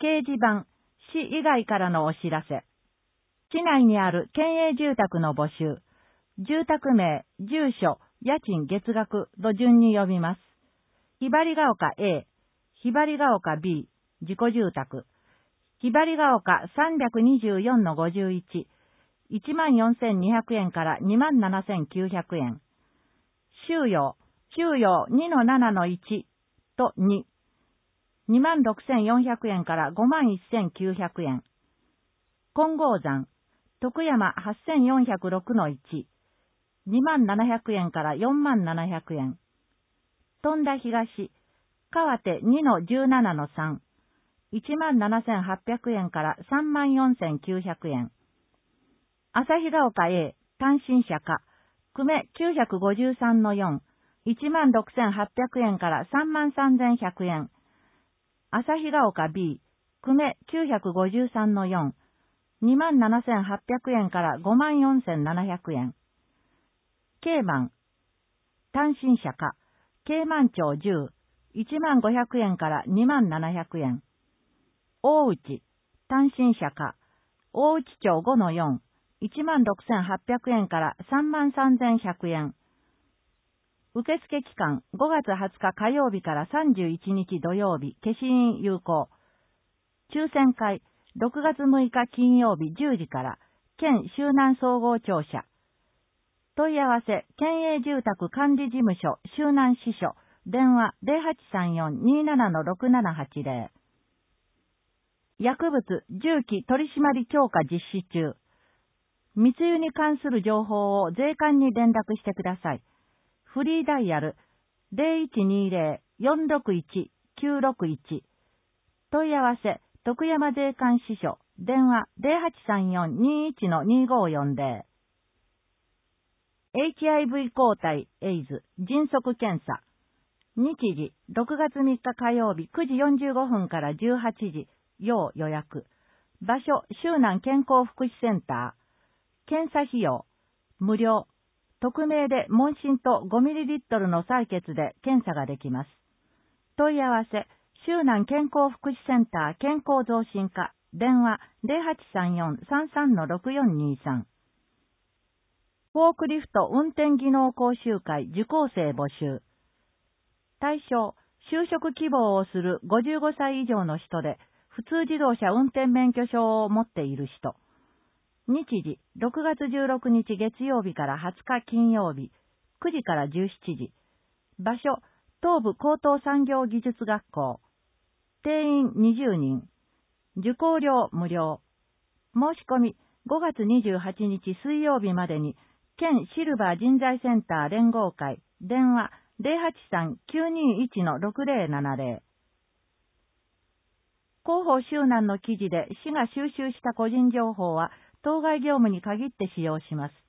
掲示板、市以外からのお知らせ。市内にある県営住宅の募集。住宅名、住所、家賃月額と順に呼びます。ひばりが丘 A、ひばりが丘 B、自己住宅。ひばりが丘 324-51、14,200円から27,900円。収容 2-7-1と2、26,400円から51,900円。金剛山、徳山 8,406-1、27,000円から47,000円。富田東、川手 2-17-3、17,800円から34,900円。旭ヶ丘 A、単身者か、久米 953-4、16,800円から33,100円。旭ヶ丘 B、久米 953-4、27,800円から54,700円。慶満、単身者か、慶満町10、15,000円から27,000円。大内、単身者か、大内町5-4、16,800円から33,100円。受付期間5月20日火曜日から31日土曜日、消印有効。抽選会6月6日金曜日10時から、県周南総合庁舎。問い合わせ、県営住宅管理事務所、周南支所、電話 0834-27-6780。薬物、銃器取締強化実施中。密輸に関する情報を税関に連絡してください。フリーダイヤル 0120-461-961。問い合わせ、徳山税関支所、電話 0834-21-2540。HIV 抗体、エイズ、迅速検査。日時、6月3日火曜日9時45分から18時、要予約。場所、周南健康福祉センター。検査費用、無料。匿名で問診と 5ml の採血で検査ができます。問い合わせ、周南健康福祉センター健康増進課、電話 0834-33-6423。フォークリフト運転技能講習会受講生募集。対象、就職希望をする55歳以上の人で、普通自動車運転免許証を持っている人。日時、6月16日月曜日から20日金曜日、9時から17時。場所、東部高等産業技術学校。定員20人。受講料無料。申し込み、5月28日水曜日までに、県シルバー人材センター連合会、電話 083-921-6070。広報周南の記事で市が収集した個人情報は、当該業務に限って使用します。